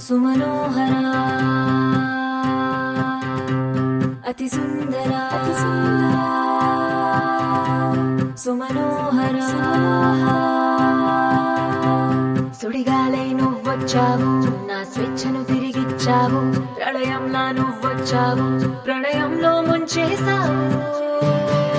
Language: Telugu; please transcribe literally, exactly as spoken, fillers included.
సుమనోహరా అతి సుందరా అతి సుందరా సుమనోహరా సుడిగాలై నువ్వొచ్చావు నా స్వేచ్ఛను తిరిగిచ్చావు ప్రళయంలా నువ్వొచ్చావు ప్రణయంలో ముంచేశావు